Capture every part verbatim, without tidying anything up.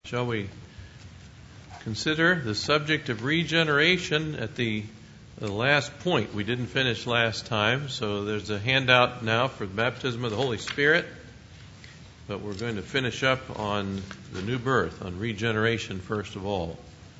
Shall we consider the subject of regeneration at the, the last point? We didn't finish last time, so there's a handout now for the baptism of the Holy Spirit. But we're going to finish up on the new birth, on regeneration first of all.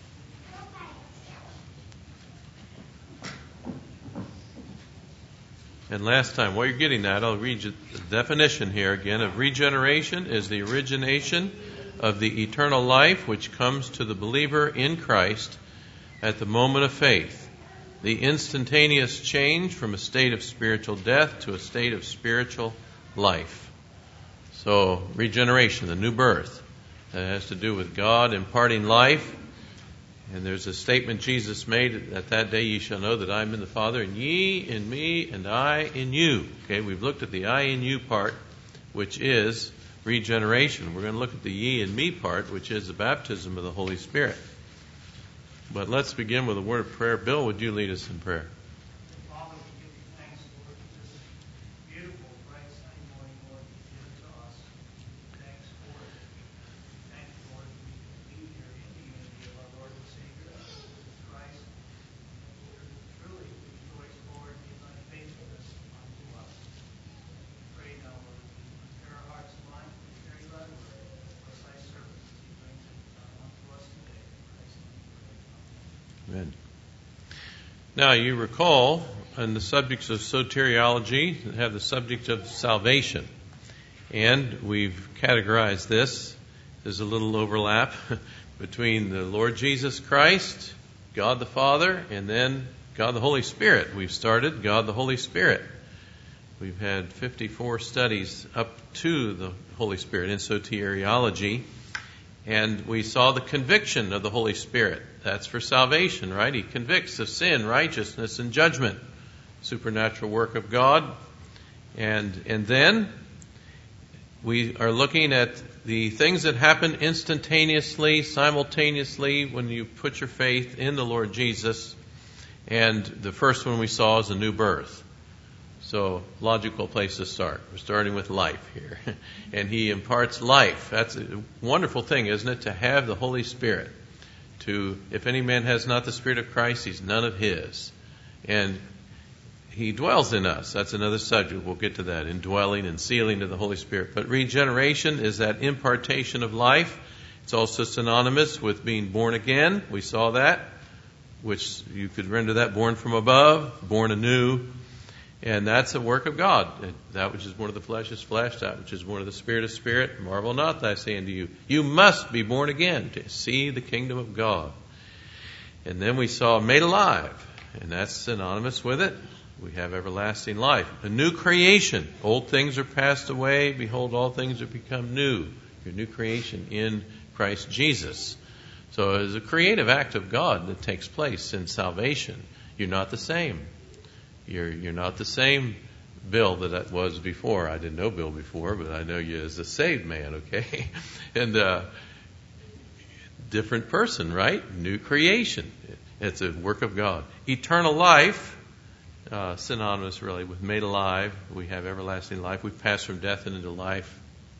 And last time, while you're getting that, I'll read you the definition here again of regeneration is the origination of the eternal life which comes to the believer in Christ at the moment of faith. The instantaneous change from a state of spiritual death to a state of spiritual life. So, regeneration, the new birth, that has to do with God imparting life. And there's a statement Jesus made, at that day ye shall know that I am in the Father, and ye in me, and I in you. Okay, we've looked at the I in you part, which is regeneration. We're going to look at the ye and me part, which is the baptism of the Holy Spirit. But let's begin with a word of prayer. Bill, would you lead us in prayer? Father, we give you thanks, Lord, for this beautiful, bright, sunny morning, Lord, that you give to us. Thanks for it. Thank you, Lord, that we can be here in the unity of our Lord and Savior, Jesus Christ. Lord, truly we rejoice, Lord, in thy faithfulness unto us. We pray now, Lord, that you prepare our hearts and minds to carry thy word. Bless thy servants as he brings it unto us today. In Christ's name we pray. Amen. Now, you recall, on the subjects of soteriology, have the subject of salvation. And we've categorized this. There's a little overlap between the Lord Jesus Christ, God the Father, and then God the Holy Spirit. We've started God the Holy Spirit. We've had fifty-four studies up to the Holy Spirit in soteriology. And we saw the conviction of the Holy Spirit. That's for salvation, right? He convicts of sin, righteousness, and judgment. Supernatural work of God. And, and then we are looking at the things that happen instantaneously, simultaneously when you put your faith in the Lord Jesus. And the first one we saw is a new birth. So, logical place to start. We're starting with life here. And He imparts life. That's a wonderful thing, isn't it? To have the Holy Spirit. To, if any man has not the Spirit of Christ, he's none of His. And He dwells in us. That's another subject. We'll get to that. Indwelling and sealing of the Holy Spirit. But regeneration is that impartation of life. It's also synonymous with being born again. We saw that. Which you could render that born from above, born anew. And that's a work of God. That which is born of the flesh is flesh. That which is born of the Spirit is spirit. Marvel not that I say unto you, you must be born again to see the kingdom of God. And then we saw made alive. And that's synonymous with it. We have everlasting life. A new creation. Old things are passed away. Behold, all things have become new. Your new creation in Christ Jesus. So it is a creative act of God that takes place in salvation. You're not the same. You're you're not the same Bill that I was before. I didn't know Bill before, but I know you as a saved man, okay? And uh, different person, right? New creation. It's a work of God. Eternal life, uh, synonymous really with made alive. We have everlasting life. We've passed from death into life.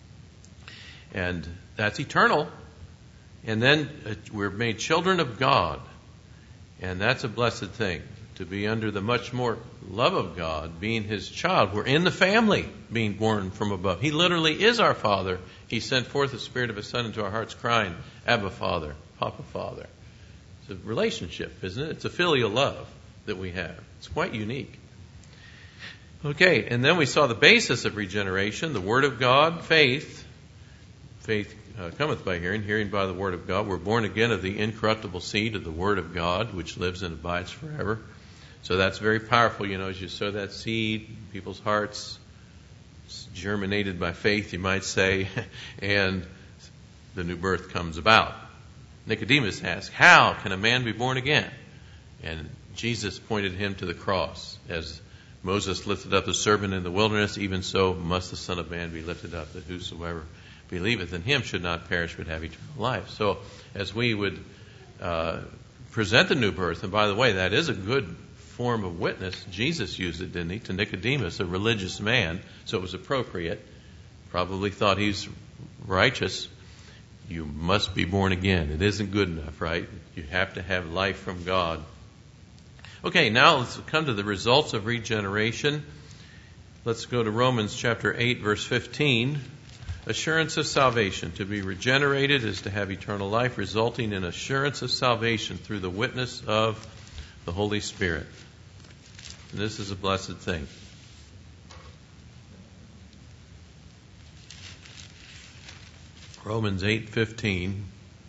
And that's eternal. And then uh, we're made children of God. And that's a blessed thing. To be under the much more love of God, being His child. We're in the family, being born from above. He literally is our Father. He sent forth the Spirit of His Son into our hearts, crying, Abba, Father, Papa, Father. It's a relationship, isn't it? It's a filial love that we have. It's quite unique. Okay, and then we saw the basis of regeneration, the Word of God, faith. Faith uh, cometh by hearing, hearing by the Word of God. We're born again of the incorruptible seed of the Word of God, which lives and abides forever. So that's very powerful, you know, as you sow that seed in people's hearts, it's germinated by faith, you might say, and the new birth comes about. Nicodemus asked, how can a man be born again? And Jesus pointed him to the cross. As Moses lifted up the serpent in the wilderness, even so must the Son of Man be lifted up, that whosoever believeth in Him should not perish but have eternal life. So as we would uh, present the new birth, and by the way, that is a good form of witness. Jesus used it, didn't He, to Nicodemus, a religious man, so it was appropriate. Probably thought he's righteous. You must be born again. It isn't good enough, right? You have to have life from God. Okay, now let's come to the results of regeneration. Let's go to Romans chapter eight, verse fifteen. Assurance of salvation. To be regenerated is to have eternal life, resulting in assurance of salvation through the witness of the Holy Spirit. And this is a blessed thing. Romans eight fifteen,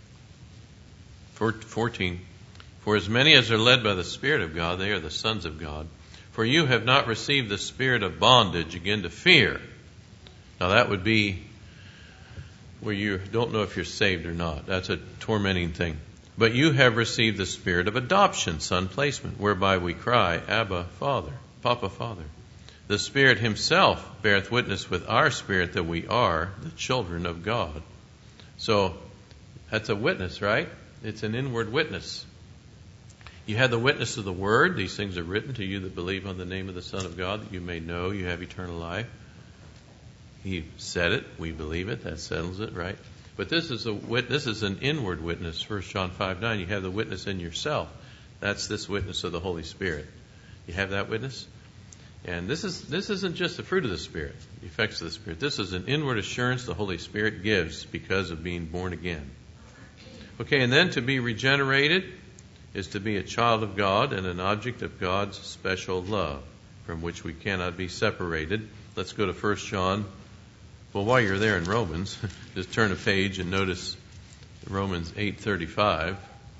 fourteen. For as many as are led by the Spirit of God, they are the sons of God. For you have not received the spirit of bondage again to fear. Now that would be where you don't know if you're saved or not. That's a tormenting thing. But you have received the spirit of adoption, son placement, whereby we cry, Abba, Father, Papa, Father. The Spirit himself beareth witness with our spirit that we are the children of God. So that's a witness, right? It's an inward witness. You have the witness of the Word. These things are written to you that believe on the name of the Son of God, that you may know you have eternal life. He said it. We believe it. That settles it, right? But this is a wit- this is an inward witness. First John five nine. You have the witness in yourself. That's this witness of the Holy Spirit. You have that witness? And this is this isn't just the fruit of the Spirit, the effects of the Spirit. This is an inward assurance the Holy Spirit gives because of being born again. Okay, and then to be regenerated is to be a child of God and an object of God's special love, from which we cannot be separated. Let's go to First John. Well, while you're there in Romans, just turn a page and notice Romans eight thirty-five.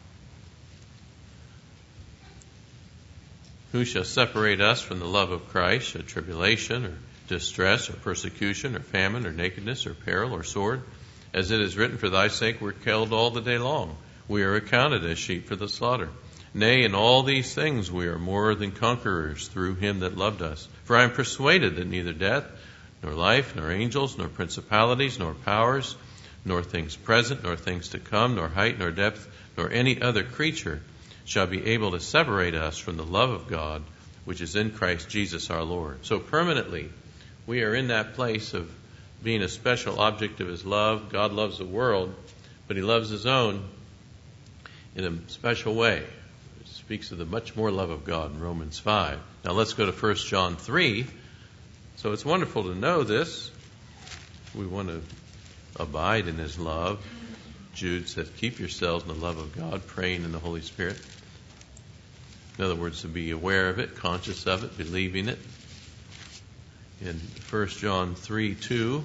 Who shall separate us from the love of Christ? Shall tribulation or distress or persecution or famine or nakedness or peril or sword? As it is written, for thy sake we're killed all the day long. We are accounted as sheep for the slaughter. Nay, in all these things we are more than conquerors through him that loved us. For I am persuaded that neither death, nor life, nor angels, nor principalities, nor powers, nor things present, nor things to come, nor height, nor depth, nor any other creature shall be able to separate us from the love of God, which is in Christ Jesus our Lord. So permanently, we are in that place of being a special object of his love. God loves the world, but he loves his own in a special way. It speaks of the much more love of God in Romans five. Now let's go to First John three. So it's wonderful to know this. We want to abide in his love. Jude says, keep yourselves in the love of God, praying in the Holy Spirit. In other words, to be aware of it, conscious of it, believing it. In First John three two,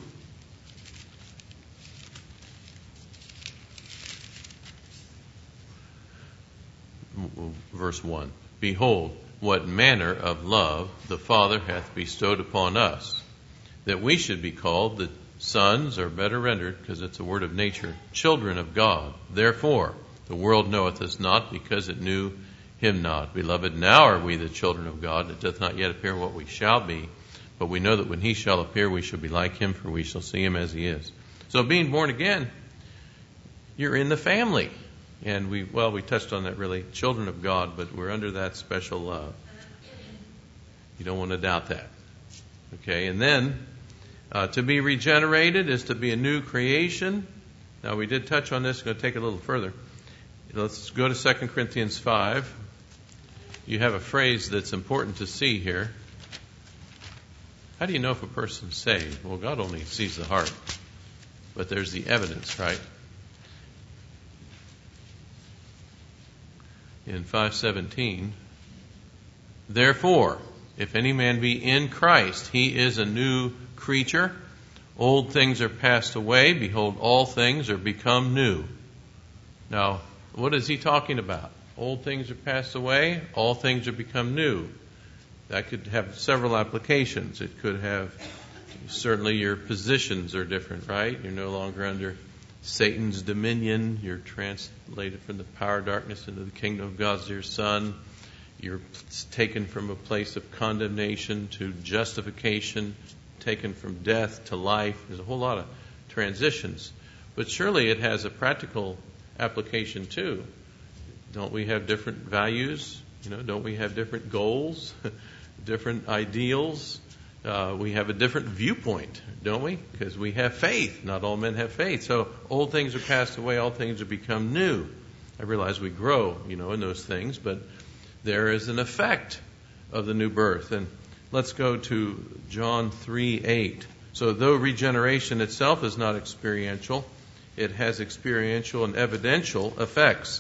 verse one, behold, what manner of love the Father hath bestowed upon us, that we should be called the sons, or better rendered, because it's a word of nature, children of God. Therefore, the world knoweth us not, because it knew him not. Beloved, now are we the children of God. It doth not yet appear what we shall be, but we know that when he shall appear, we shall be like him, for we shall see him as he is. So being born again, you're in the family. And we, well, we touched on that really, children of God, but we're under that special love. You don't want to doubt that. Okay, and then uh, to be regenerated is to be a new creation. Now, we did touch on this. I'm going to take it a little further. Let's go to Second Corinthians five. You have a phrase that's important to see here. How do you know if a person's saved? Well, God only sees the heart. But there's the evidence, right? In five seventeen, therefore, if any man be in Christ, he is a new creature. Old things are passed away. Behold, all things are become new. Now, what is he talking about? Old things are passed away. All things are become new. That could have several applications. It could have, certainly your positions are different, right? You're no longer under Satan's dominion. You're translated from the power of darkness into the kingdom of God's dear Son. You're taken from a place of condemnation to justification, taken from death to life. There's a whole lot of transitions. But surely it has a practical application too. Don't we have different values? You know, don't we have different goals, different ideals? uh, we have a different viewpoint, don't we? Because we have faith. Not all men have faith. So old things are passed away, all things have become new. I realize we grow, you know, in those things, but there is an effect of the new birth. And let's go to John three eight. So though regeneration itself is not experiential, it has experiential and evidential effects.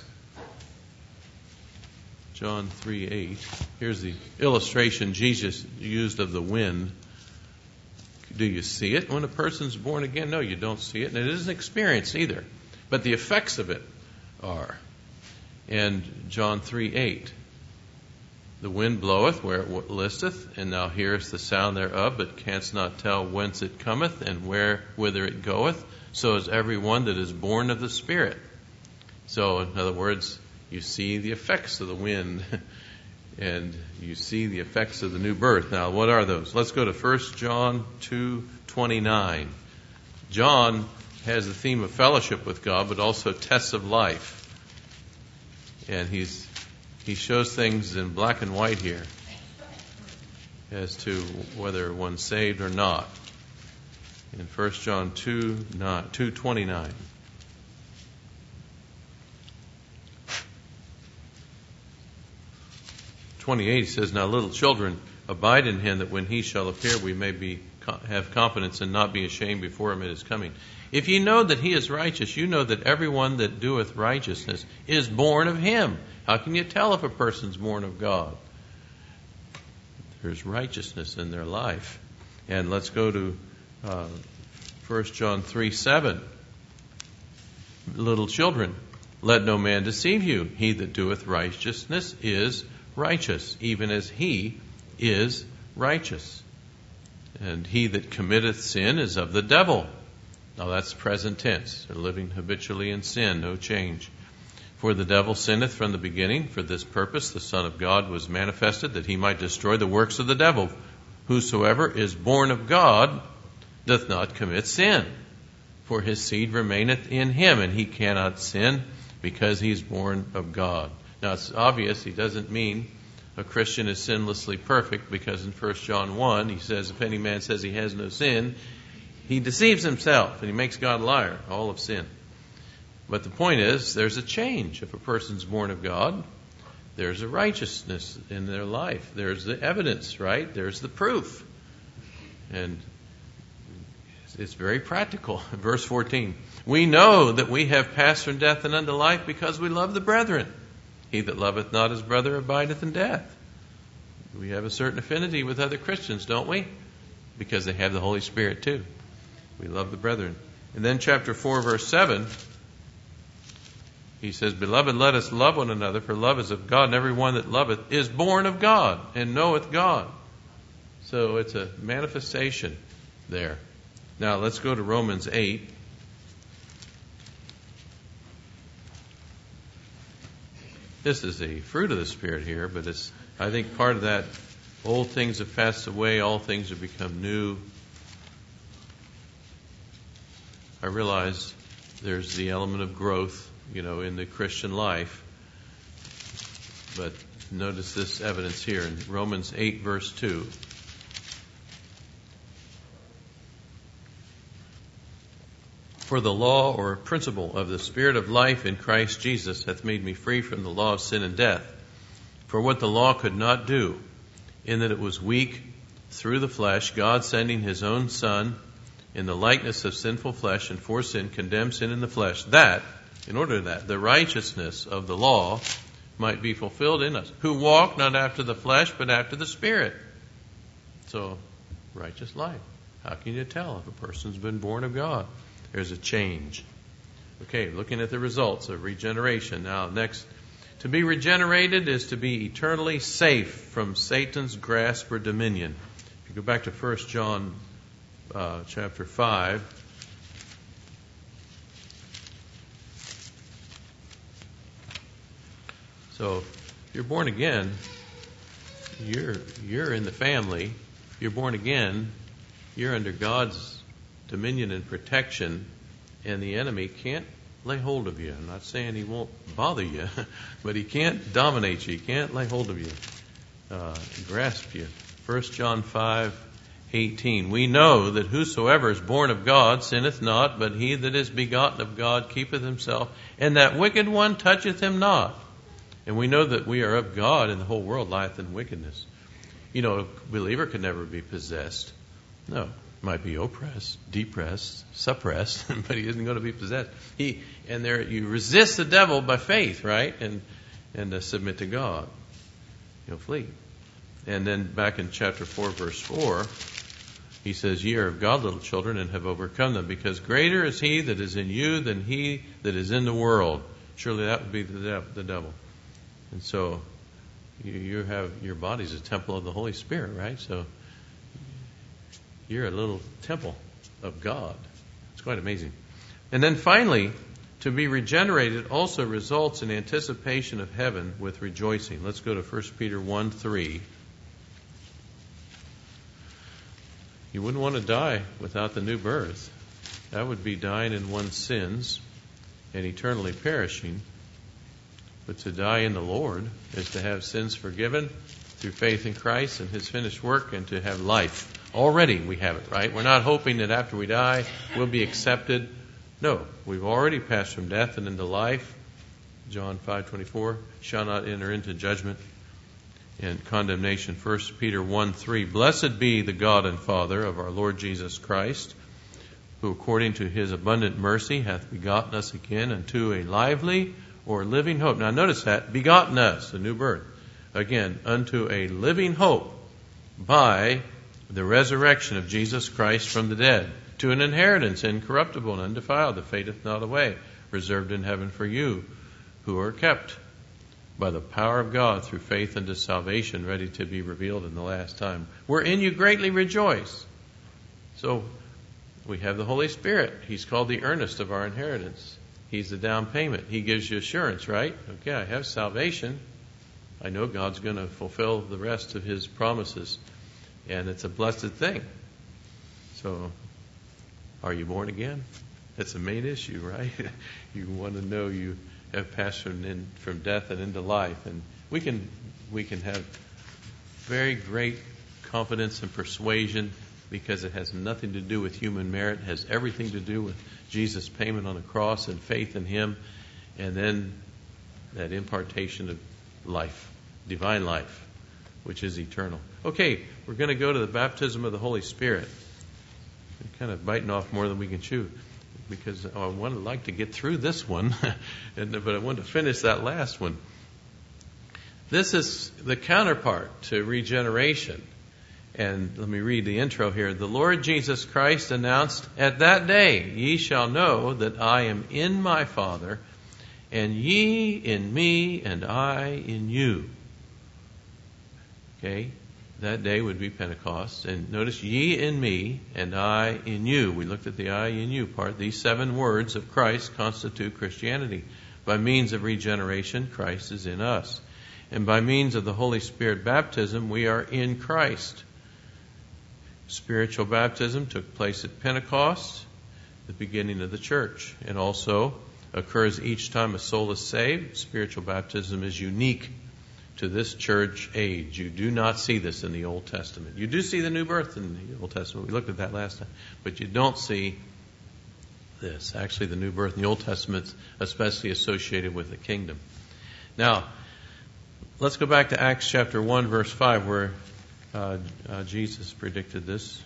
John three eight. Here's the illustration Jesus used of the wind. Do you see it when a person's born again? No, you don't see it. And it isn't experienced either. But the effects of it are. And John three eight. The wind bloweth where it listeth, and thou hearest the sound thereof, but canst not tell whence it cometh, and where whither it goeth. So is every one that is born of the Spirit. So, in other words, you see the effects of the wind, and you see the effects of the new birth. Now, what are those? Let's go to First John two twenty-nine. John has the theme of fellowship with God, but also tests of life. And he's he shows things in black and white here as to whether one's saved or not. In First John two twenty-nine. twenty-eight, he says, Now little children, abide in him, that when he shall appear, we may be have confidence and not be ashamed before him at his coming. If ye know that he is righteous, you know that everyone that doeth righteousness is born of him. How can you tell if a person's born of God? There's righteousness in their life. And let's go to uh, First John three seven. Little children, let no man deceive you. He that doeth righteousness is righteous, even as he is righteous. And he that committeth sin is of the devil. Now that's present tense. They're living habitually in sin, no change. For the devil sinneth from the beginning. For this purpose the Son of God was manifested, that he might destroy the works of the devil. Whosoever is born of God doth not commit sin. For his seed remaineth in him, and he cannot sin, because he is born of God. Now it's obvious he doesn't mean a Christian is sinlessly perfect, because in First John one he says, if any man says he has no sin, he deceives himself and he makes God a liar. All of sin. But the point is, there's a change. If a person's born of God, there's a righteousness in their life. There's the evidence, right? There's the proof. And it's very practical. Verse fourteen. We know that we have passed from death and unto life because we love the brethren. He that loveth not his brother abideth in death. We have a certain affinity with other Christians, don't we? Because they have the Holy Spirit too. We love the brethren. And then chapter four, verse seven, he says, Beloved, let us love one another, for love is of God, and every one that loveth is born of God, and knoweth God. So it's a manifestation there. Now let's go to Romans eight. This is a fruit of the Spirit here, but it's, I think, part of that old things have passed away, all things have become new. I realize there's the element of growth, you know, in the Christian life. But notice this evidence here in Romans eight, verse two. For the law or principle of the Spirit of life in Christ Jesus hath made me free from the law of sin and death. For what the law could not do, in that it was weak through the flesh, God sending his own Son in the likeness of sinful flesh, and for sin condemned sin in the flesh, that, in order that the righteousness of the law might be fulfilled in us, who walk not after the flesh, but after the Spirit. So, righteous life. How can you tell if a person's been born of God? There's a change. Okay, looking at the results of regeneration. Now, next, to be regenerated is to be eternally safe from Satan's grasp or dominion. If you go back to First John uh, chapter five, so if you're born again, you're you're in the family. If you're born again, you're under God's dominion and protection, and the enemy can't lay hold of you. I'm not saying he won't bother you, but he can't dominate you. He can't lay hold of you, uh, grasp you. First John five eighteen. We know that whosoever is born of God sinneth not, but he that is begotten of God keepeth himself, and that wicked one toucheth him not. And we know that we are of God, and the whole world lieth in wickedness. You know, a believer can never be possessed. No. Might be oppressed, depressed, suppressed, but he isn't going to be possessed. He and there you resist the devil by faith, right? And and uh, submit to God. He'll flee. And then back in chapter four, verse four, he says, "Ye are of God, little children, and have overcome them, because greater is he that is in you than he that is in the world." Surely that would be the devil. The devil. And so you, you have your body's a temple of the Holy Spirit, right? So you're a little temple of God. It's quite amazing. And then finally, to be regenerated also results in anticipation of heaven with rejoicing. Let's go to First Peter one three. You wouldn't want to die without the new birth. That would be dying in one's sins and eternally perishing. But to die in the Lord is to have sins forgiven through faith in Christ and His finished work, and to have life. Already we have it, right? We're not hoping that after we die we'll be accepted. No, we've already passed from death and into life. John five twenty-four, shall not enter into judgment and condemnation. First Peter one three, blessed be the God and Father of our Lord Jesus Christ, who according to His abundant mercy hath begotten us again unto a lively or living hope. Now notice that, begotten us, a new birth. Again, unto a living hope by the resurrection of Jesus Christ from the dead, to an inheritance incorruptible and undefiled, that fadeth not away, reserved in heaven for you, who are kept by the power of God through faith unto salvation, ready to be revealed in the last time. Wherein you greatly rejoice. So we have the Holy Spirit. He's called the earnest of our inheritance. He's the down payment. He gives you assurance, right? Okay, I have salvation. I know God's going to fulfill the rest of His promises. And it's a blessed thing. So, are you born again? That's the main issue, right? You want to know you have passed from, in, from death and into life. And we can we can have very great confidence and persuasion, because it has nothing to do with human merit. It has everything to do with Jesus' payment on the cross and faith in Him, and then that impartation of life, divine life, which is eternal. Okay, we're going to go to the baptism of the Holy Spirit. We're kind of biting off more than we can chew, because I would like to get through this one, and, but I want to finish that last one. This is the counterpart to regeneration. And let me read the intro here. The Lord Jesus Christ announced, at that day ye shall know that I am in my Father, and ye in me, and I in you. Okay, that day would be Pentecost. And notice, ye in me, and I in you. We looked at the I in you part. These seven words of Christ constitute Christianity. By means of regeneration, Christ is in us. And by means of the Holy Spirit baptism, we are in Christ. Spiritual baptism took place at Pentecost, the beginning of the church, and also occurs each time a soul is saved. Spiritual baptism is unique to this church age. You do not see this in the Old Testament. You do see the new birth in the Old Testament. We looked at that last time. But you don't see this. Actually, the new birth in the Old Testament is especially associated with the kingdom. Now, let's go back to Acts chapter one, verse five, where Uh, uh, Jesus predicted this.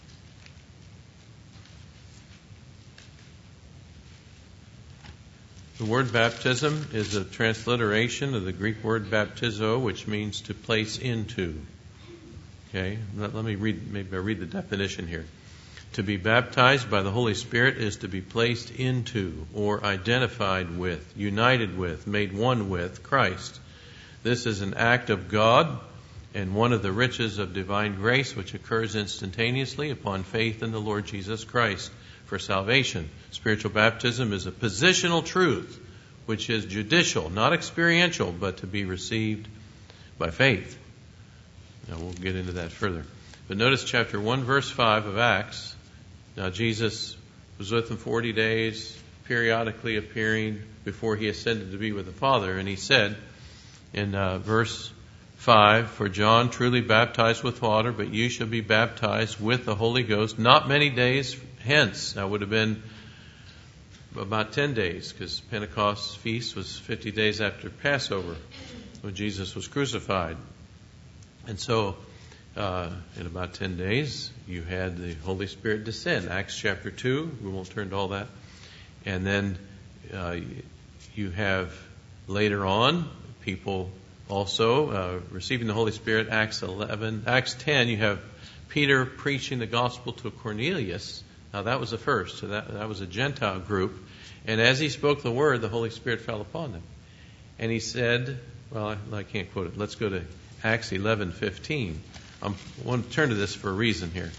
The word baptism is a transliteration of the Greek word baptizo, which means to place into. Okay, let, let me read. Maybe I read the definition here. To be baptized by the Holy Spirit is to be placed into, or identified with, united with, made one with Christ. This is an act of God and one of the riches of divine grace, which occurs instantaneously upon faith in the Lord Jesus Christ for salvation. Spiritual baptism is a positional truth, which is judicial, not experiential, but to be received by faith. Now we'll get into that further. But notice chapter one, verse five of Acts. Now Jesus was with them forty days, periodically appearing before He ascended to be with the Father. And He said in uh, verse five, for John truly baptized with water, but you shall be baptized with the Holy Ghost not many days hence. That would have been about ten days, because Pentecost feast was fifty days after Passover, when Jesus was crucified. And so, uh, in about ten days, you had the Holy Spirit descend. Acts chapter two, we won't turn to all that. And then uh, you have later on people also uh, receiving the Holy Spirit. Acts eleven, Acts ten, you have Peter preaching the gospel to Cornelius. Now that was the first, so that, that was a Gentile group. And as he spoke the word, the Holy Spirit fell upon them. And he said, well, I, I can't quote it. Let's go to Acts eleven fifteen. I'm, I want to turn to this for a reason here.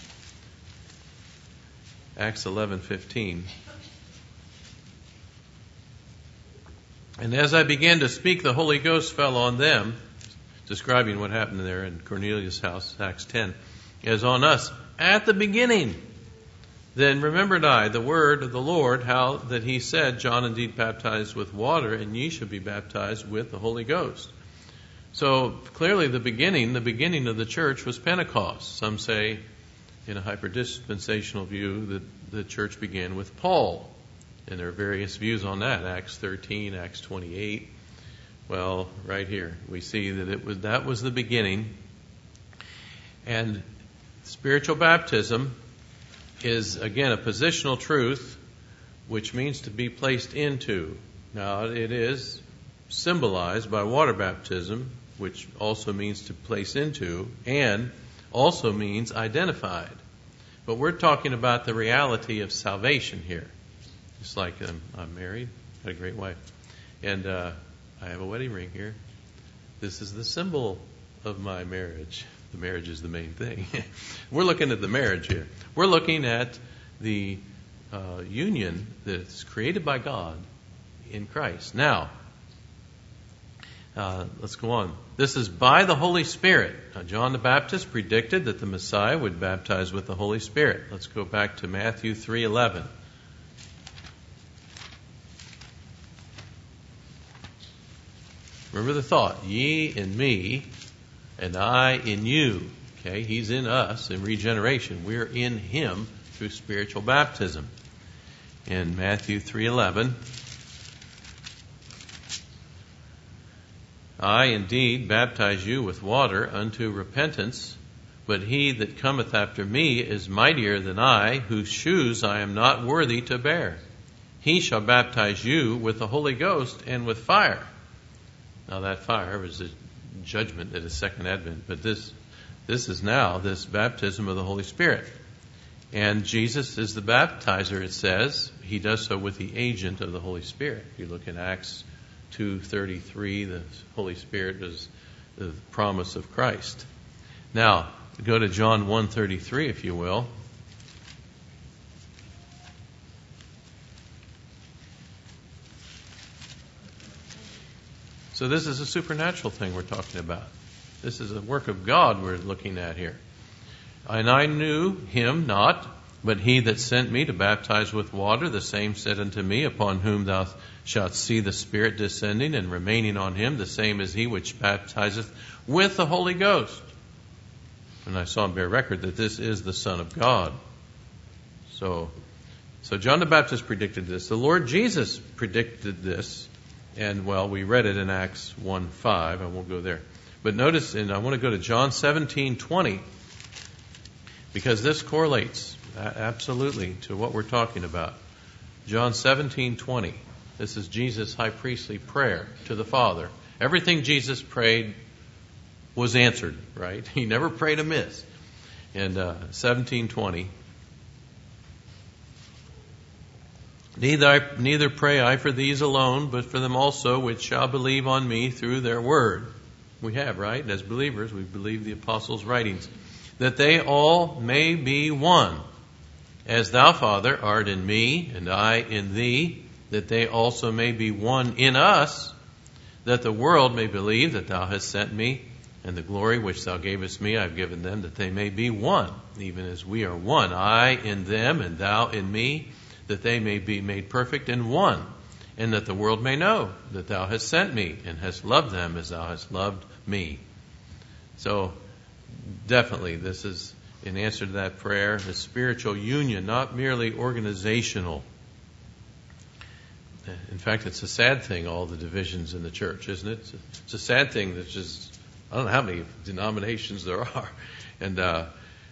Acts eleven fifteen. And as I began to speak, the Holy Ghost fell on them, describing what happened there in Cornelius' house, Acts ten, as on us at the beginning. Then remembered I the word of the Lord, how that he said, John indeed baptized with water, and ye shall be baptized with the Holy Ghost. So clearly the beginning, the beginning of the church was Pentecost. Some say, in a hyper-dispensational view, that the church began with Paul. And there are various views on that, Acts thirteen, Acts twenty-eight. Well, right here, we see that it was that was the beginning. And spiritual baptism is, again, a positional truth, which means to be placed into. Now, it is symbolized by water baptism, which also means to place into, and also means identified. But we're talking about the reality of salvation here. It's like um, I'm married, got a great wife, and uh, I have a wedding ring here. This is the symbol of my marriage. The marriage is the main thing. We're looking at the marriage here. We're looking at the uh, union that's created by God in Christ. Now, uh, let's go on. This is by the Holy Spirit. Now, John the Baptist predicted that the Messiah would baptize with the Holy Spirit. Let's go back to Matthew three eleven. Remember the thought, ye in me, and I in you. Okay, he's in us in regeneration. We're in him through spiritual baptism. In Matthew three eleven, I indeed baptize you with water unto repentance, but he that cometh after me is mightier than I, whose shoes I am not worthy to bear. He shall baptize you with the Holy Ghost and with fire. Now that fire was a judgment at his second advent, but this this is now this baptism of the Holy Spirit. And Jesus is the baptizer, it says. He does so with the agent of the Holy Spirit. If you look in Acts two thirty-three, the Holy Spirit is the promise of Christ. Now, go to John one thirty-three, if you will. So this is a supernatural thing we're talking about. This is a work of God we're looking at here. And I knew him not, but he that sent me to baptize with water, the same said unto me, upon whom thou shalt see the Spirit descending and remaining on him, the same is he which baptizeth with the Holy Ghost. And I saw him bear record that this is the Son of God. So, so John the Baptist predicted this. The Lord Jesus predicted this. And, well, we read it in Acts one five. I won't go there. But notice, and I want to go to John seventeen twenty, because this correlates absolutely to what we're talking about. John seventeen twenty. This is Jesus' high priestly prayer to the Father. Everything Jesus prayed was answered, right? He never prayed amiss. And uh, seventeen twenty. Neither, I, neither pray I for these alone, but for them also which shall believe on me through their word. We have, right? As believers, we believe the apostles' writings. That they all may be one. As thou, Father, art in me, and I in thee, that they also may be one in us, that the world may believe that thou hast sent me, and the glory which thou gavest me I have given them, that they may be one, even as we are one. I in them, and thou in me, that they may be made perfect in one, and that the world may know that thou hast sent me, and hast loved them as thou hast loved me. So definitely this is in answer to that prayer, the spiritual union, not merely organizational. In fact, it's a sad thing, all the divisions in the church, isn't it? It's a, it's a sad thing that just, I don't know how many denominations there are. And, uh,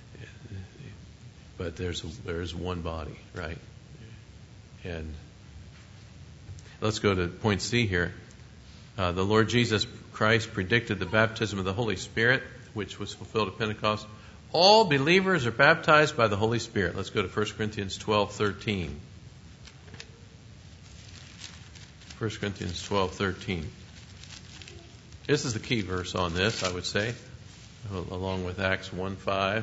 but there's, there's one body, right? And let's go to point C here. Uh, the Lord Jesus Christ predicted the baptism of the Holy Spirit, which was fulfilled at Pentecost. All believers are baptized by the Holy Spirit. Let's go to First Corinthians twelve thirteen. First Corinthians twelve thirteen. This is the key verse on this, I would say, along with Acts one five.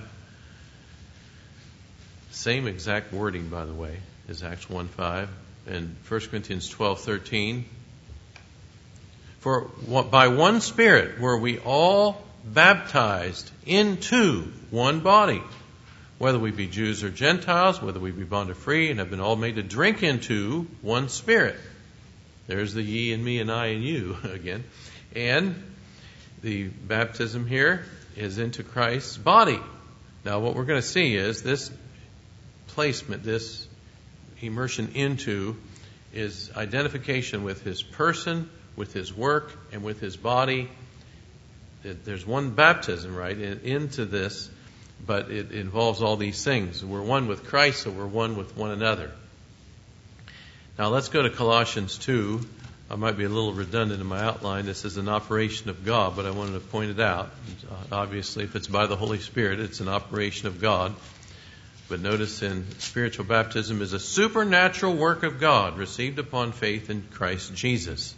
Same exact wording, by the way, as Acts one five. And First Corinthians twelve thirteen. For by one Spirit were we all baptized into one body, whether we be Jews or Gentiles, whether we be bond or free, and have been all made to drink into one Spirit. There's the ye and me and I and you again. And the baptism here is into Christ's body. Now what we're going to see is this placement, this immersion into, is identification with His person, with His work, and with His body. There's one baptism, right, into this, but it involves all these things. We're one with Christ, so we're one with one another. Now let's go to Colossians two. I might be a little redundant in my outline. This is an operation of God, but I wanted to point it out. Obviously, if it's by the Holy Spirit, it's an operation of God. But notice in spiritual baptism is a supernatural work of God received upon faith in Christ Jesus.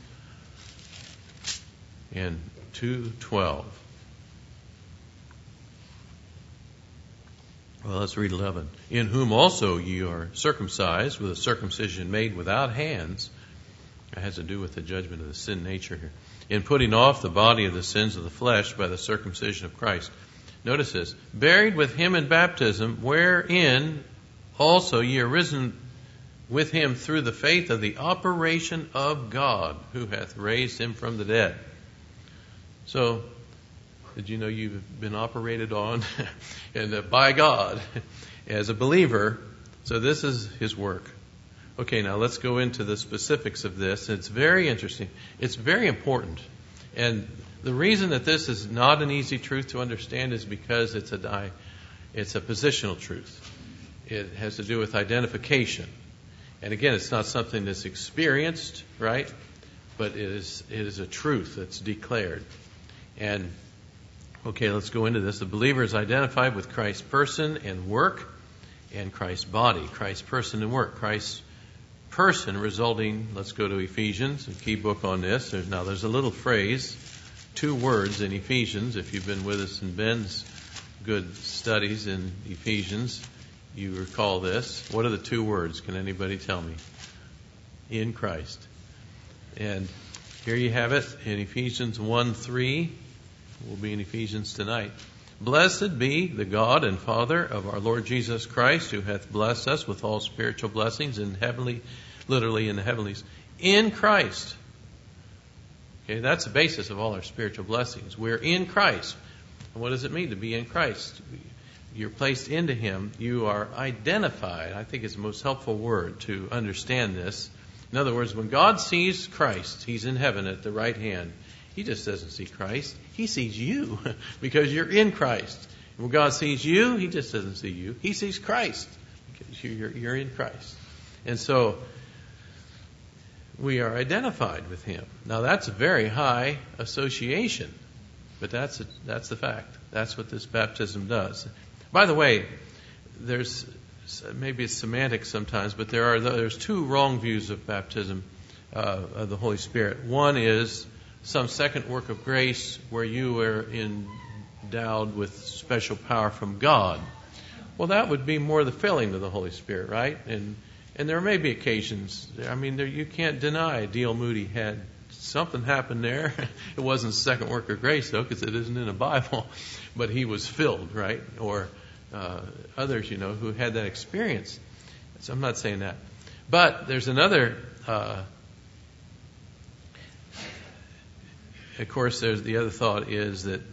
And two twelve. Well, let's read eleven. In whom also ye are circumcised with a circumcision made without hands. It has to do with the judgment of the sin nature here. In putting off the body of the sins of the flesh by the circumcision of Christ. Notice this. Buried with Him in baptism, wherein also ye are risen with Him through the faith of the operation of God, who hath raised Him from the dead. So, did you know you've been operated on and uh, by God as a believer? So this is His work. Okay, now let's go into the specifics of this. It's very interesting. It's very important. And the reason that this is not an easy truth to understand is because it's a it's a positional truth. It has to do with identification. And again, it's not something that's experienced, right? But it is it is a truth that's declared. And, okay, let's go into this. The believer is identified with Christ's person and work and Christ's body. Christ's person and work. Christ's person resulting, let's go to Ephesians, a key book on this. There's, now, there's a little phrase, two words in Ephesians. If you've been with us in Ben's good studies in Ephesians, you recall this. What are the two words? Can anybody tell me? In Christ. And here you have it in Ephesians one three. We'll be in Ephesians tonight. Blessed be the God and Father of our Lord Jesus Christ, who hath blessed us with all spiritual blessings in heavenly, literally in the heavenlies, in Christ. Okay, that's the basis of all our spiritual blessings. We're in Christ. And what does it mean to be in Christ? You're placed into Him. You are identified. I think it's the most helpful word to understand this. In other words, when God sees Christ, He's in heaven at the right hand. He just doesn't see Christ. He sees you because you're in Christ. And when God sees you, He just doesn't see you. He sees Christ because you're, you're in Christ. And so we are identified with Him. Now that's a very high association, but that's a, that's the fact. That's what this baptism does. By the way, there's maybe it's semantic sometimes, but there are there's two wrong views of baptism uh, of the Holy Spirit. One is some second work of grace where you are endowed with special power from God. Well, that would be more the filling of the Holy Spirit, right? And and there may be occasions. I mean, there, you can't deny D L Moody had something happen there. It wasn't second work of grace though, because it isn't in the Bible. But he was filled, right? Or uh, others, you know, who had that experience. So I'm not saying that. But there's another. Uh, Of course, there's the other thought is that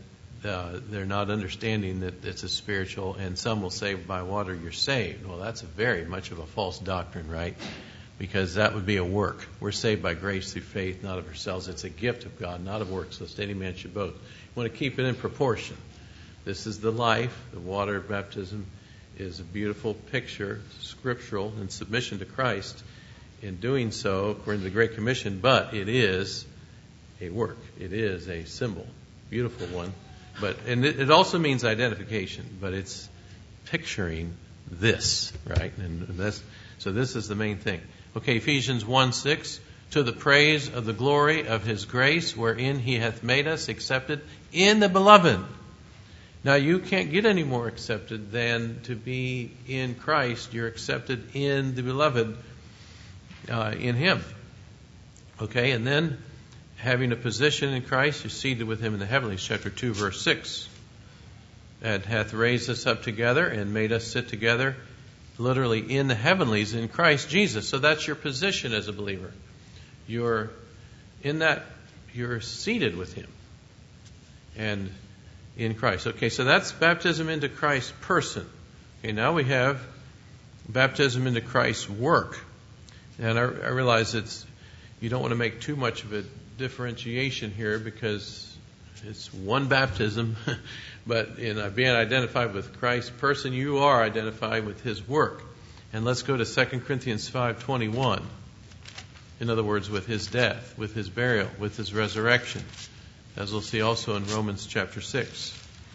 uh, they're not understanding that it's a spiritual, and some will say by water you're saved. Well, that's a very much of a false doctrine, right? Because that would be a work. We're saved by grace through faith, not of ourselves. It's a gift of God, not of works, lest any man should boast. You want to keep it in proportion. This is the life. The water of baptism is a beautiful picture, scriptural, in submission to Christ. In doing so, according to the Great Commission, but it is a work. It is a symbol, beautiful one. But and it, it also means identification, but it's picturing this, right? And that's so. This is the main thing. Okay, Ephesians one six. To the praise of the glory of His grace, wherein He hath made us accepted in the Beloved. Now, you can't get any more accepted than to be in Christ. You're accepted in the Beloved, uh, in Him. Okay, and then having a position in Christ, you're seated with Him in the heavenlies, chapter two, verse six. And hath raised us up together and made us sit together, literally in the heavenlies in Christ Jesus. So that's your position as a believer. You're in that, you're seated with Him and in Christ. Okay, so that's baptism into Christ's person. Okay, now we have baptism into Christ's work. And I, I realize it's, you don't want to make too much of a differentiation here because it's one baptism, but in being identified with Christ's person, you are identified with His work. And let's go to Second Corinthians five twenty-one. In other words, with His death, with His burial, with His resurrection, as we'll see also in Romans chapter six.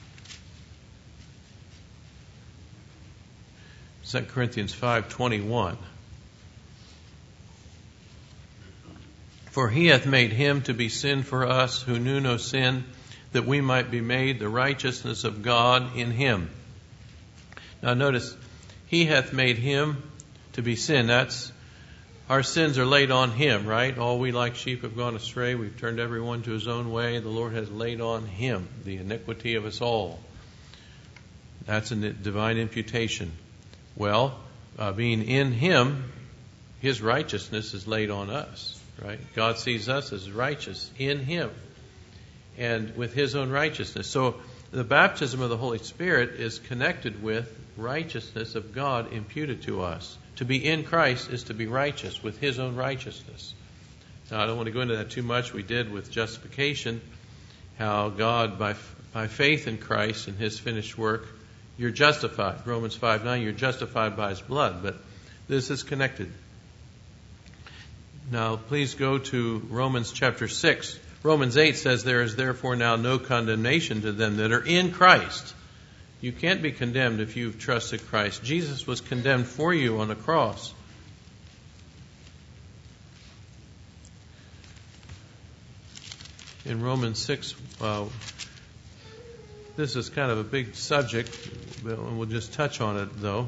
Second Corinthians five twenty-one. For He hath made Him to be sin for us who knew no sin, that we might be made the righteousness of God in Him. Now notice, He hath made Him to be sin. That's, our sins are laid on Him, right? All we like sheep have gone astray. We've turned everyone to his own way. The Lord has laid on Him the iniquity of us all. That's a divine imputation. Well, uh, being in Him, His righteousness is laid on us. Right? God sees us as righteous in Him and with His own righteousness. So the baptism of the Holy Spirit is connected with righteousness of God imputed to us. To be in Christ is to be righteous with His own righteousness. Now, I don't want to go into that too much. We did with justification, how God, by by faith in Christ and His finished work, you're justified. Romans five nine, you're justified by His blood. But this is connected. Now, please go to Romans chapter six. Romans eight says, there is therefore now no condemnation to them that are in Christ. You can't be condemned if you've trusted Christ. Jesus was condemned for you on the cross. In Romans six, uh, this is kind of a big subject, but we'll just touch on it though.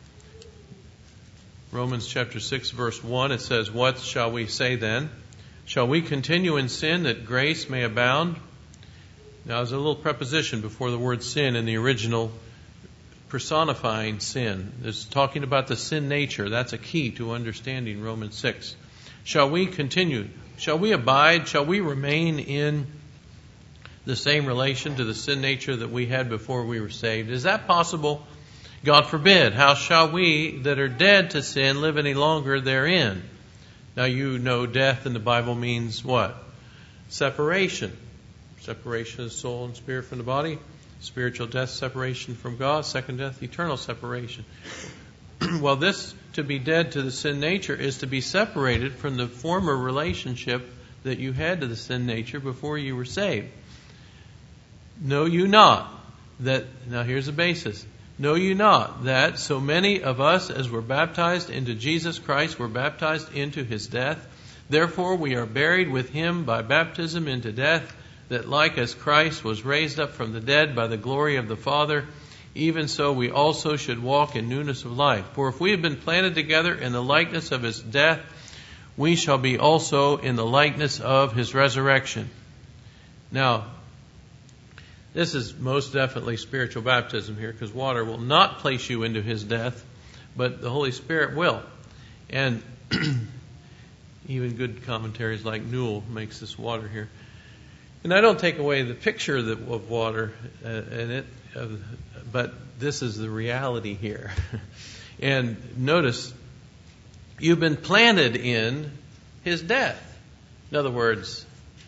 Romans chapter six, verse one, it says, what shall we say then? Shall we continue in sin that grace may abound? Now, there's a little preposition before the word sin in the original, personifying sin. It's talking about the sin nature. That's a key to understanding Romans six. Shall we continue? Shall we abide? Shall we remain in the same relation to the sin nature that we had before we were saved? Is that possible? God forbid. How shall we that are dead to sin live any longer therein? Now, you know death in the Bible means what? Separation. Separation of the soul and spirit from the body. Spiritual death, separation from God. Second death, eternal separation. Well, this, to be dead to the sin nature, is to be separated from the former relationship that you had to the sin nature before you were saved. Know you not that, now here's the basis. Know you not that so many of us as were baptized into Jesus Christ were baptized into His death? Therefore we are buried with Him by baptism into death, that like as Christ was raised up from the dead by the glory of the Father, even so we also should walk in newness of life. For if we have been planted together in the likeness of His death, we shall be also in the likeness of His resurrection. Now, this is most definitely spiritual baptism here, because water will not place you into His death, but the Holy Spirit will. And even good commentaries like Newell makes this water here. And I don't take away the picture of, the, of water uh, in it, uh, but this is the reality here. And notice, you've been planted in His death. In other words,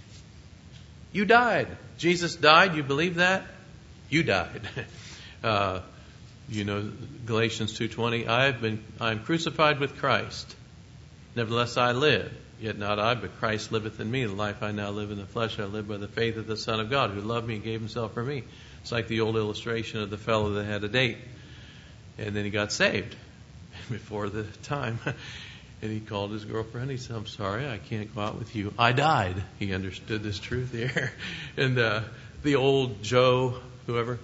you died. Jesus died. You believe that? You died. Uh, you know, Galatians two twenty, I have been, I am crucified with Christ. Nevertheless I live. Yet not I, but Christ liveth in me. The life I now live in the flesh, I live by the faith of the Son of God, who loved me and gave Himself for me. It's like the old illustration of the fellow that had a date. And then he got saved before the time. And he called his girlfriend. He said, I'm sorry, I can't go out with you. I died. He understood this truth here. And uh, the old Joe, whoever,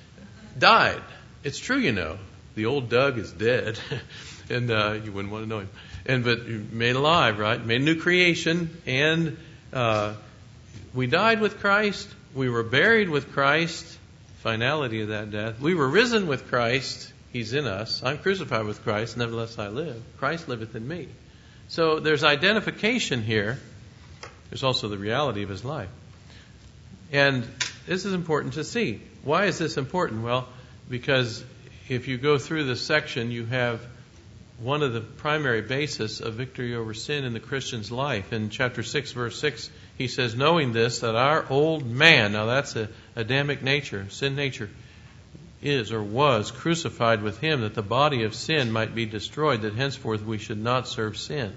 died. It's true, you know. The old Doug is dead. And uh, you wouldn't want to know him. And but made alive, right? Made a new creation. And uh, we died with Christ. We were buried with Christ. Finality of that death. We were risen with Christ. He's in us. I'm crucified with Christ. Nevertheless I live. Christ liveth in me. So there's identification here. There's also the reality of His life. And this is important to see. Why is this important? Well, because if you go through this section, you have one of the primary basis of victory over sin in the Christian's life. In chapter six, verse six, he says, knowing this, that our old man, now that's a Adamic nature, sin nature, is or was crucified with Him, that the body of sin might be destroyed, that henceforth we should not serve sin.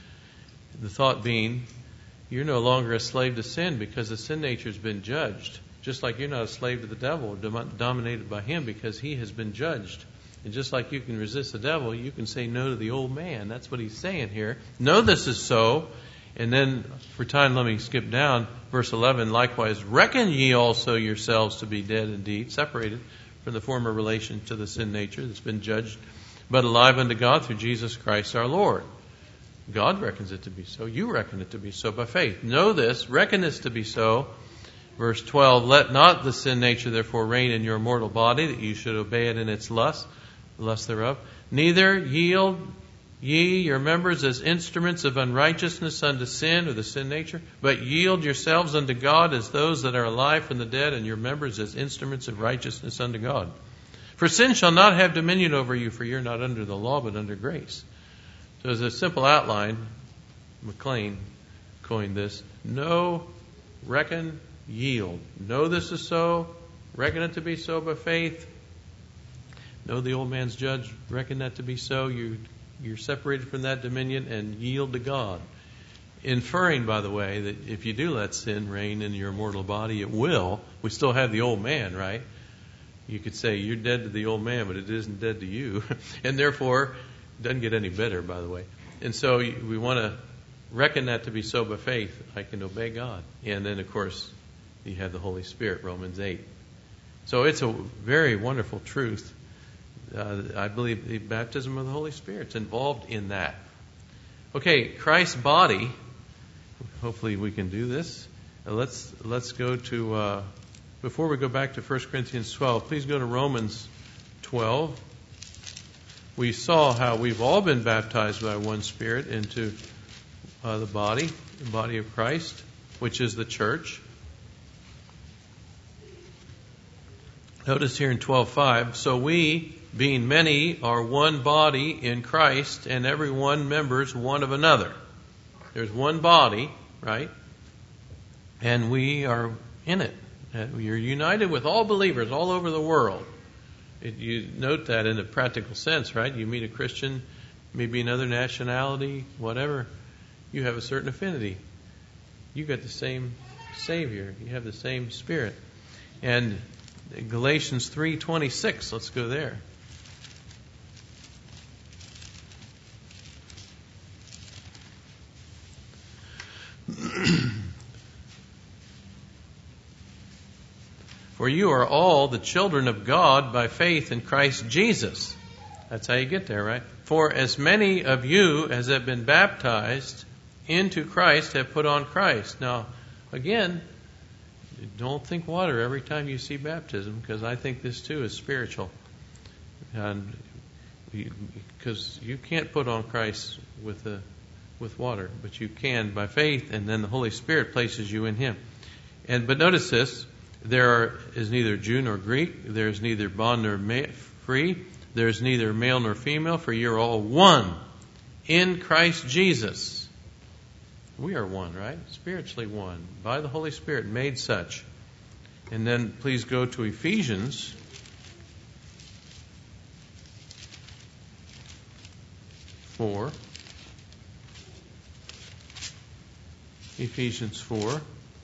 The thought being, you're no longer a slave to sin because the sin nature has been judged. Just like you're not a slave to the devil or dom- dominated by him because he has been judged. And just like you can resist the devil, you can say no to the old man. That's what he's saying here. Know this is so. And then, for time, let me skip down. Verse eleven, likewise, reckon ye also yourselves to be dead indeed, separated from the former relation to the sin nature that's been judged, but alive unto God through Jesus Christ our Lord. God reckons it to be so. You reckon it to be so by faith. Know this, reckon this to be so. Verse twelve, let not the sin nature therefore reign in your mortal body, that you should obey it in its lust, the lust thereof. Neither yield ye your members as instruments of unrighteousness unto sin, or the sin nature, but yield yourselves unto God as those that are alive from the dead, and your members as instruments of righteousness unto God. For sin shall not have dominion over you, for you're not under the law, but under grace. So as a simple outline, McLean coined this, know, reckon, yield. Know this is so, reckon it to be so by faith. Know the old man's judge, reckon that to be so. You, you're separated from that dominion and yield to God. Inferring, by the way, that if you do let sin reign in your mortal body, it will. We still have the old man, right? You could say you're dead to the old man, but it isn't dead to you. And therefore, it doesn't get any better, by the way. And so we want to reckon that to be so by faith. I can obey God. And then, of course, you have the Holy Spirit, Romans eight. So it's a very wonderful truth. Uh, I believe the baptism of the Holy Spirit is involved in that. Okay, Christ's body. Hopefully we can do this. Uh, let's let's go to, uh, before we go back to First Corinthians twelve, please go to Romans twelve. We saw how we've all been baptized by one Spirit into uh, the body, the body of Christ, which is the church. Notice here in twelve five, so we, being many, are one body in Christ, and every one members one of another. There's one body, right? And we are in it. And we are united with all believers all over the world. It, you note that in a practical sense, right? You meet a Christian, maybe another nationality, whatever. You have a certain affinity. You got the same Savior. You have the same Spirit. And Galatians three twenty-six, let's go there. For you are all the children of God by faith in Christ Jesus. That's how you get there, right? For as many of you as have been baptized into Christ have put on Christ. Now, again, don't think water every time you see baptism, because I think this too is spiritual. And because you can't put on Christ with a, with water, but you can by faith, and then the Holy Spirit places you in Him. And but notice this: there are, is neither Jew nor Greek, there is neither bond nor ma- free, there is neither male nor female, for you're all one in Christ Jesus. We are one, right? Spiritually one, by the Holy Spirit, made such. And then please go to Ephesians. Four. Ephesians four.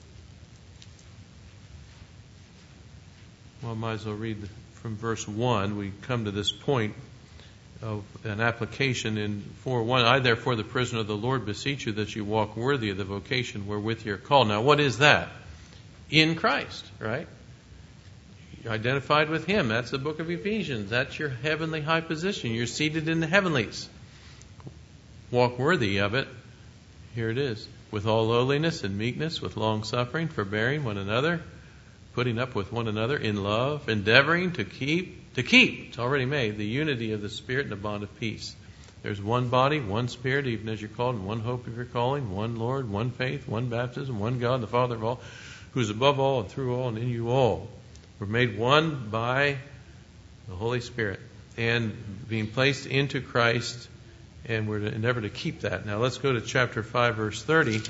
Well, I might as well read from verse one. We come to this point of an application in four one. I, therefore, the prisoner of the Lord, beseech you that you walk worthy of the vocation wherewith you're called. Now, what is that? In Christ, right? You're identified with Him. That's the book of Ephesians. That's your heavenly high position. You're seated in the heavenlies. Walk worthy of it. Here it is. With all lowliness and meekness, with long suffering, forbearing one another, putting up with one another in love, endeavoring to keep, to keep, it's already made, the unity of the Spirit and the bond of peace. There's one body, one Spirit, even as you're called, and one hope of your calling, one Lord, one faith, one baptism, one God, the Father of all, who's above all and through all and in you all. We're made one by the Holy Spirit and being placed into Christ, and we're to endeavor to keep that. Now let's go to chapter five, verse thirty.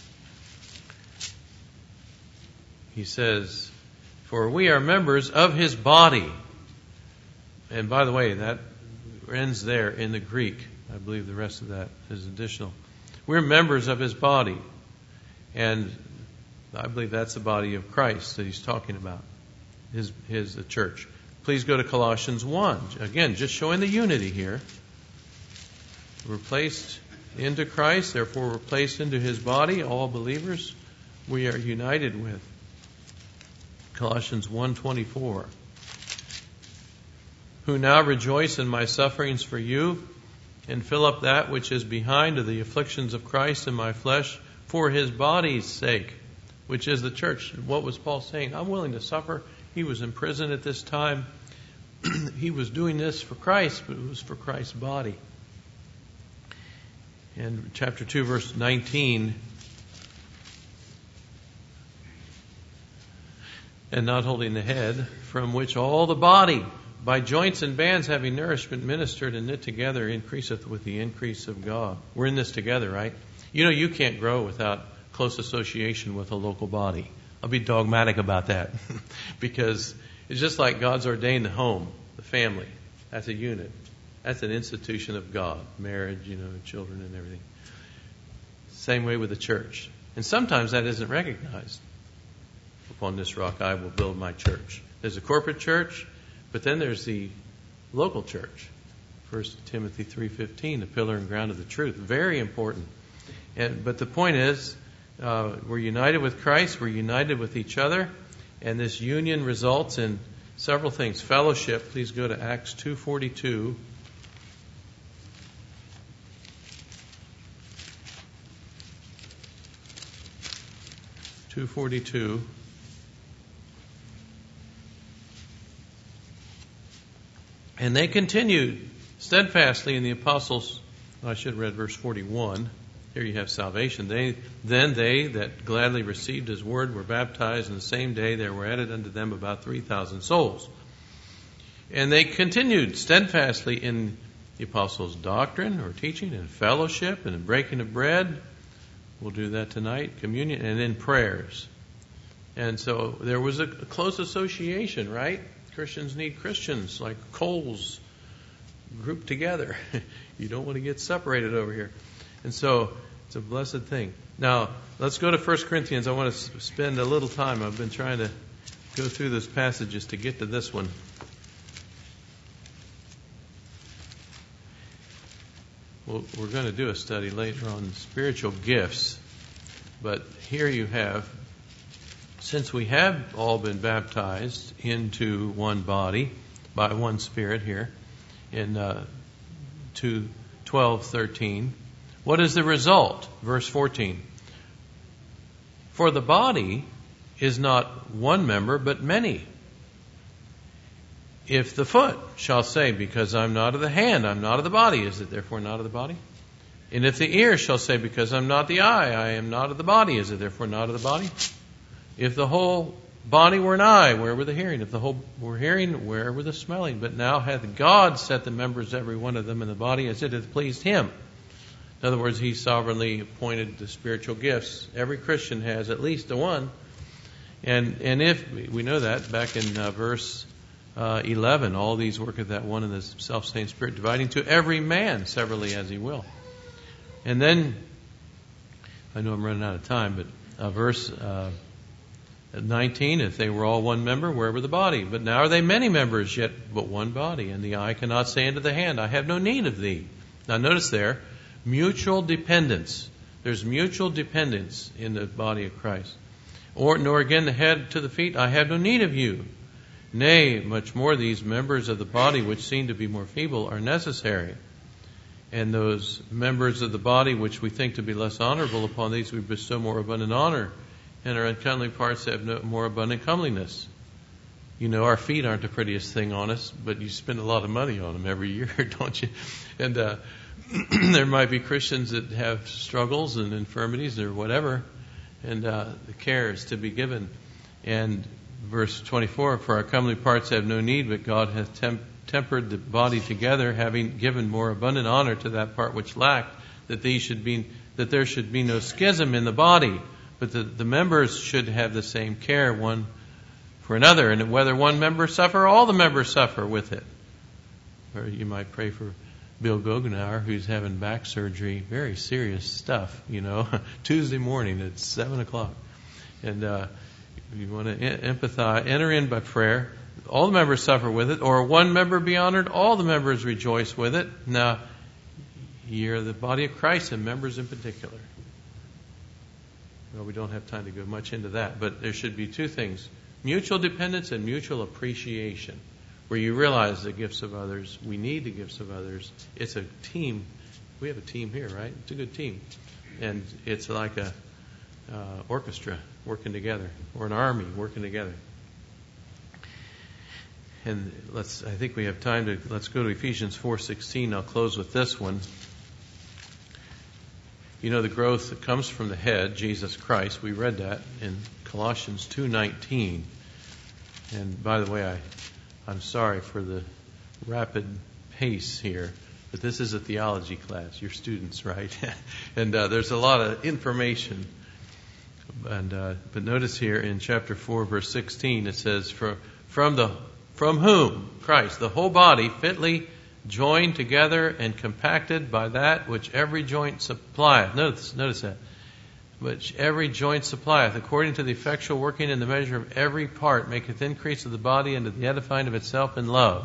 He says, for we are members of His body. And by the way, that ends there in the Greek. I believe the rest of that is additional. We're members of His body. And I believe that's the body of Christ that he's talking about. His, his the church. Please go to Colossians one. Again, just showing the unity here. We're placed into Christ, therefore we're placed into His body, all believers we are united with. Colossians one twenty-four. Who now rejoice in my sufferings for you, and fill up that which is behind of the afflictions of Christ in my flesh, for His body's sake, which is the church. What was Paul saying? I'm willing to suffer. He was in prison at this time. He was doing this for Christ, but it was for Christ's body. And chapter two, verse nineteen, and not holding the head, from which all the body, by joints and bands having nourishment ministered and knit together, increaseth with the increase of God. We're in this together, right? You know, you can't grow without close association with a local body. I'll be dogmatic about that. Because it's just like God's ordained the home, the family. That's a unit. That's an institution of God. Marriage, you know, children and everything. Same way with the church. And sometimes that isn't recognized. Upon this rock I will build my church. There's a corporate church, but then there's the local church. First Timothy three fifteen, the pillar and ground of the truth. Very important. And, but the point is, uh, we're united with Christ, we're united with each other, and this union results in several things. Fellowship, please go to Acts two forty-two. two forty-two. And they continued steadfastly in the apostles', I should have read verse forty-one. Here you have salvation. They, then they that gladly received His word were baptized, and the same day there were added unto them about three thousand souls. And they continued steadfastly in the apostles' doctrine or teaching and fellowship and breaking of bread. We'll do that tonight. Communion and in prayers. And so there was a close association, right? Christians need Christians like coals grouped together. You don't want to get separated over here. And so it's a blessed thing. Now, let's go to First Corinthians. I want to spend a little time. I've been trying to go through those passages to get to this one. Well, we're going to do a study later on spiritual gifts. But here you have, since we have all been baptized into one body by one Spirit here in uh, two twelve thirteen, what is the result? Verse fourteen. For the body is not one member, but many. If the foot shall say, because I'm not of the hand, I'm not of the body, is it therefore not of the body? And if the ear shall say, because I'm not the eye, I am not of the body, is it therefore not of the body? If the whole body were an eye, where were the hearing? If the whole were hearing, where were the smelling? But now hath God set the members, every one of them, in the body as it hath pleased him. In other words, he sovereignly appointed the spiritual gifts. Every Christian has at least a one. And and if, we know that back in uh, verse uh, eleven, all these worketh that one in the self-same Spirit, dividing to every man severally as he will. And then, I know I'm running out of time, but uh, verse uh, nineteen, if they were all one member, where were the body? But now are they many members, yet but one body. And the eye cannot say unto the hand, I have no need of thee. Now notice there, mutual dependence. There's mutual dependence in the body of Christ. Or nor again the head to the feet, I have no need of you. Nay, much more these members of the body which seem to be more feeble are necessary. And those members of the body which we think to be less honorable, upon these we bestow more abundant honor. And our uncomely parts have no more abundant comeliness. You know, our feet aren't the prettiest thing on us, but you spend a lot of money on them every year, don't you? And uh, there might be Christians that have struggles and infirmities or whatever, and uh, the care is to be given. And verse twenty-four, for our comely parts have no need, but God hath temp- tempered the body together, having given more abundant honor to that part which lacked, that these should be that there should be no schism in the body, but the, the members should have the same care one for another, and whether one member suffer, all the members suffer with it. Or you might pray for Bill Gogenauer, who's having back surgery, very serious stuff, you know, Tuesday morning at seven o'clock. And uh, you want to empathize, enter in by prayer. All the members suffer with it, or one member be honored, all the members rejoice with it. Now, you're the body of Christ, and members in particular. Well, we don't have time to go much into that, but there should be two things: mutual dependence and mutual appreciation, where you realize the gifts of others. We need the gifts of others. It's a team. We have a team here, right? It's a good team. And it's like a uh, orchestra working together, or an army working together. And let's, I think we have time to, let's go to Ephesians four sixteen. I'll close with this one. You know, the growth that comes from the head, Jesus Christ. We read that in Colossians two nineteen. And by the way, I I'm sorry for the rapid pace here, but this is a theology class. You're students, right? and uh, there's a lot of information. And uh, but notice here in chapter four, verse sixteen, it says, "From from the from whom Christ, the whole body, fitly joined together and compacted by that which every joint supplieth." Notice, notice that. Which every joint supplieth, according to the effectual working in the measure of every part, maketh increase of the body unto the edifying of itself in love.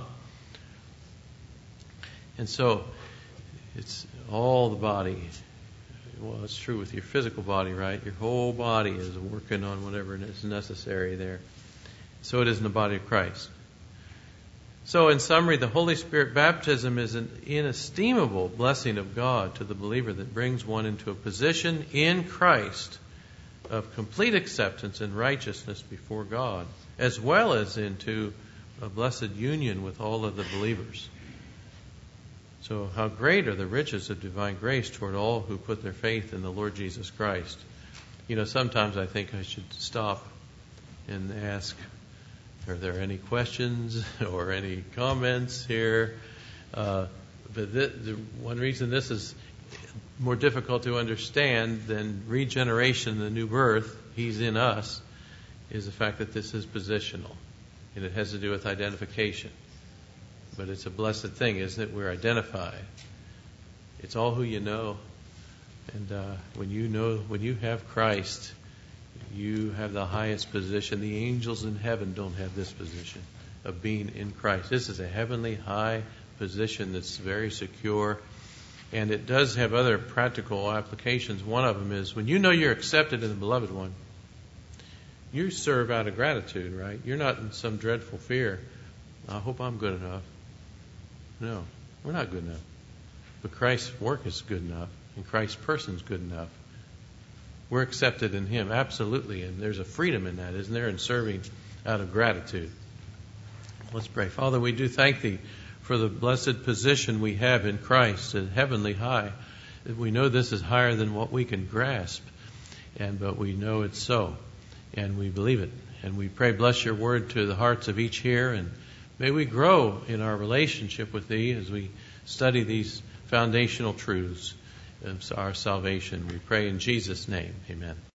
And so, it's all the body. Well, it's true with your physical body, right? Your whole body is working on whatever is necessary there. So it is in the body of Christ. So, in summary, the Holy Spirit baptism is an inestimable blessing of God to the believer that brings one into a position in Christ of complete acceptance and righteousness before God, as well as into a blessed union with all of the believers. So, how great are the riches of divine grace toward all who put their faith in the Lord Jesus Christ. You know, sometimes I think I should stop and ask, are there any questions or any comments here? Uh, but th- the one reason this is more difficult to understand than regeneration, the new birth, He's in us, is the fact that this is positional. And it has to do with identification. But it's a blessed thing, isn't it? We're identified. It's all who you know. And uh, when you know, when you have Christ, you have the highest position. The angels in heaven don't have this position of being in Christ. This is a heavenly high position that's very secure. And it does have other practical applications. One of them is when you know you're accepted in the beloved one, you serve out of gratitude, right? You're not in some dreadful fear. I hope I'm good enough. No, we're not good enough. But Christ's work is good enough, and Christ's person is good enough. We're accepted in Him, absolutely, and there's a freedom in that, isn't there, in serving out of gratitude. Let's pray. Father, we do thank Thee for the blessed position we have in Christ, a heavenly high. We know this is higher than what we can grasp, and but we know it's so. and we believe it. And we pray, bless your word to the hearts of each here, and may we grow in our relationship with thee as we study these foundational truths of our salvation. We pray in Jesus' name. Amen.